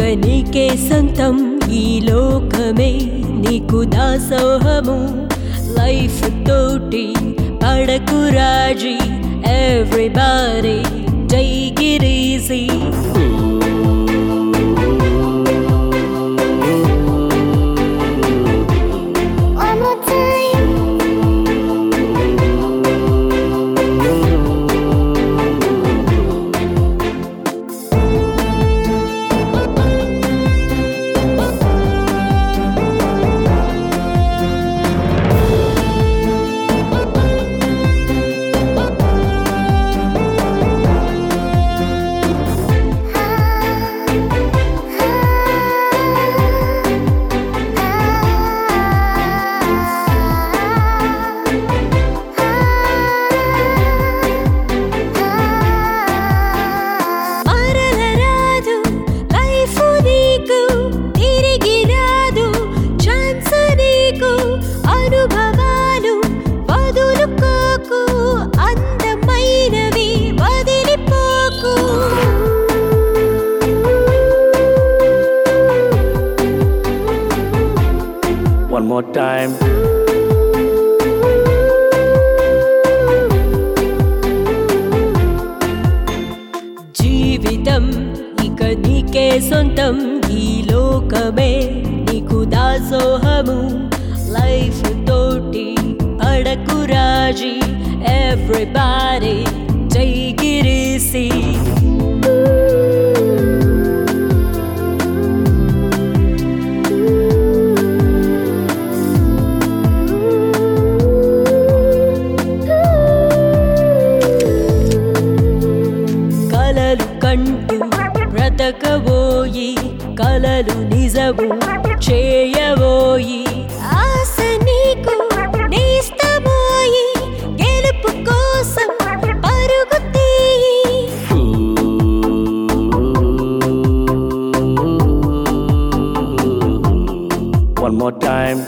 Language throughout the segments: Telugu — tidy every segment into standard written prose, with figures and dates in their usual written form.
నీకే సొంతం ఈ లోకమే నీకు దాసోహము లైఫ్ తోటి పడకు రాజీ everybody take it easy One more time. జీవితం ఇక నీకే సొంతం ఈ లోకమే నీకు దాసోహము లైఫ్ తోటి పడకు రాజీ everybody take it easy కంటూ బ్రతకబోయి కలలు నిజము చేయబోయి ఆశ నీకు నేస్తమోయి గెలుపు కోసం పరుగు తీయి One more time.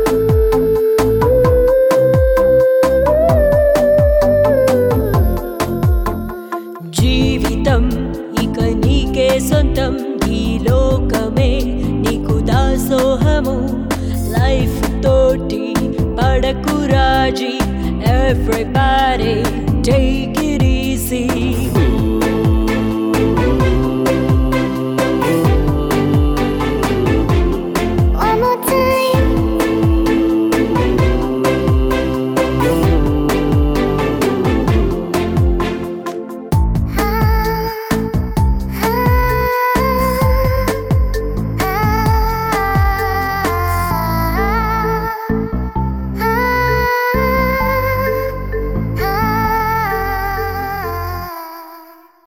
జీవితం ఇక నీకే సొంతం ఈ లోకమే నీకు దాసోహము లైఫ్ తోటి పడకు రాజీ everybody take it easy